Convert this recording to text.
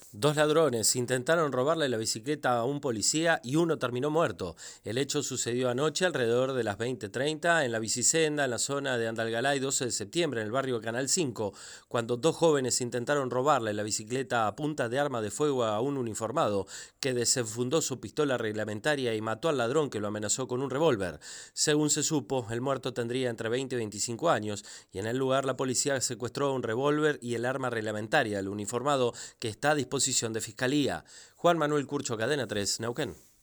Dos ladrones intentaron robarle la bicicleta a un policía y uno terminó muerto. El hecho sucedió anoche alrededor de las 20:30 en la Bicisenda, en la zona de Andalgalá y 12 de septiembre, en el barrio Canal 5, cuando dos jóvenes intentaron robarle la bicicleta a punta de arma de fuego a un uniformado, que desenfundó su pistola reglamentaria y mató al ladrón, que lo amenazó con un revólver. Según se supo, el muerto tendría entre 20 y 25 años y en el lugar la policía secuestró un revólver y el arma reglamentaria del uniformado, que está a disposición de Fiscalía. Juan Manuel Curcho, Cadena 3, Neuquén.